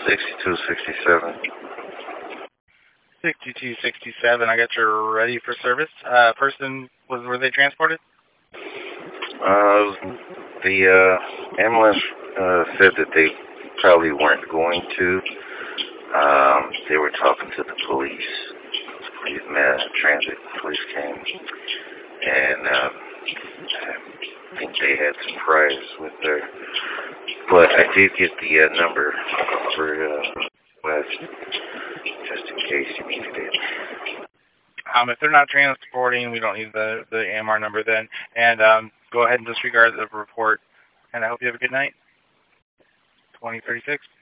6267. 6267. I got you ready for service. Person, were they transported? The ambulance said that they probably weren't going to. They were talking to the police. Mass transit police came, and I think they had some prize with her. But I did get the number for West, just in case you needed it. If they're not transporting, we don't need the AMR number then. And go ahead and disregard the report. And I hope you have a good night. 2036.